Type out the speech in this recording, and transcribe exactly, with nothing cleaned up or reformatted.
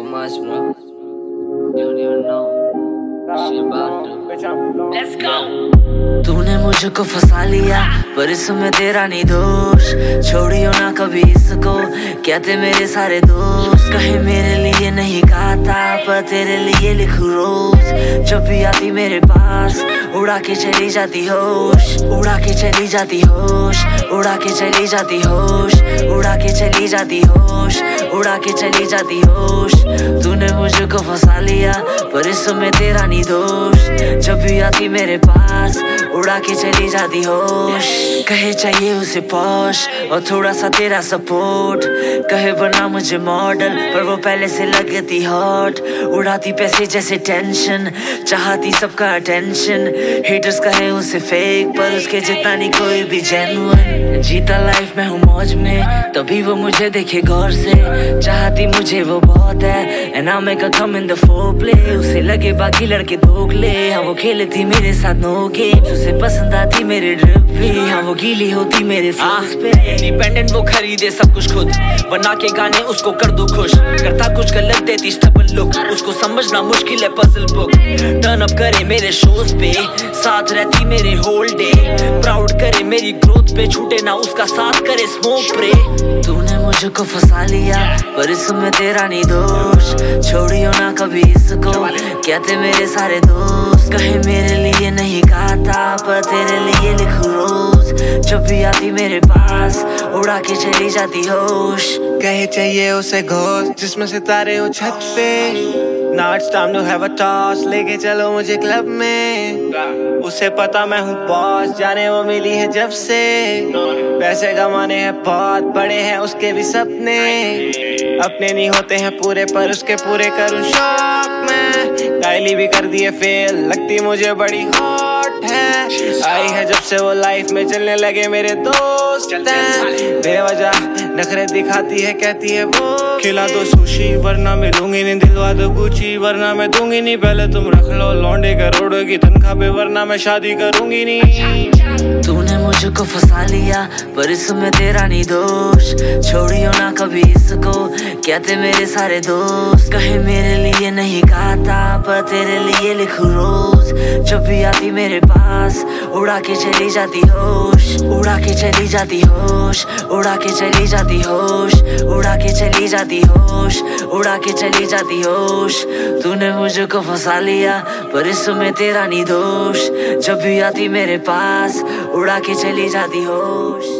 much, bro. You don't even know. She about to. Let's go. तूने मुझको फंसा लिया पर इसमें तेरा नहीं दोष। छोड़ियो ना कभी इसको, कहते मेरे सारे दोस्त। कहे मेरे लिए नहीं गाता पर तेरे लिए लिखूं रोज। जब भी आती मेरे पास उड़ा के चली जाती होश, उड़ा के चली जाती होश, उड़ा के चली जाती होश, उड़ा के चली जाती होश, उड़ा के चली जाती होश। तूने मुझको फंसा लिया पर इसमें तेरा नहीं दोष। जब भी आती मेरे पास उड़ा के चली जाती होश। कहे चाहिए उसे पॉश और थोड़ा सा तेरा सपोर्ट। कहे बना मुझे मॉडल पर वो पहले से लगती हॉट। उड़ाती पैसे जैसे टेंशन, चाहती सबका अटेंशन। हेटर्स कहे उसे फेक पर उसके जितना नहीं कोई भी जेन्युइन। जीता लाइफ में हूँ मौज में तभी वो मुझे देखे गौर से। चाहती मुझे वो बहुत है and I'll make her come in the foreplay। उसे लगे बाकी लड़के दोगले, हाँ वो खेलती मेरे साथ नो गेम्स। उसे पसंद आती मेरी ड्रिप भी, हाँ वो गीली होती मेरे फ्लोस पे। इंडिपेंडेंट वो खरीदे सब कुछ खुद, बना के गाने उसको कर दो खुश। करता कुछ गलत देती स्टबल लुक, उसको समझना मुश्किल है पजल बुक। टर्न अप करे मेरे शोज पे, साथ रहती मेरे होल डे। प्राउड करे मेरी ग्रोथ पे, छूटे ना उसका साथ करे स्मोक प्रे। तूने मुझको फंसा लिया पर इसमें तेरा नहीं दोष। छोड़ियो ना कभी इसको, कहते मेरे सारे दोस्त। कहे मेरे लिए नहीं गाता पर तेरे लिए लिखूं रोज। जब भी आती मेरे पास उड़ा के चली जाती होश। कहे चाहिए उसे घोस्ट जिसमें सितारे हो छत पे। Now it's time to have a toss, लेके चलो मुझे क्लब में। उसे पता मैं हूँ बॉस, जाने वो मिली है जब से। पैसे कमाने हैं बहुत, बड़े हैं उसके भी सपने। अपने नहीं होते हैं पूरे पर उसके पूरे करूँ शौक में। डायली भी कर दिए फेल, लगती मुझे बड़ी हॉट है। आई है जब से वो लाइफ में, चलने लगे मेरे दोस्त हैं। बेवजह नखरे दिखाती है, कहती है वो खिला दो सुशी वरना मैं दूंगी नहीं। दिलवा दो गुची वरना मैं दूंगी नहीं। पहले तुम रख लो लौंडे करोड़ों की तनख्वाह पे, वरना मैं शादी करूंगी नहीं। तूने मुझको फंसा लिया पर इसमें तेरा नहीं दोष। छोड़ियो ना कभी इसको, कहते मेरे सारे दोस्त। कहे मेरे लिए नहीं गाता पर तेरे लिए लिखूं रोज। जब भी आती मेरे पास उड़ा के चली जाती होश, उड़ा के चली जाती होश, उड़ा के चली जाती होश, उड़ा के चली जाती होश, उड़ा के चली जाती होश। तूने मुझको फंसा लिया पर इसमें तेरा नहीं दोष। जब भी आती मेरे पास उड़ा के चली जाती होश।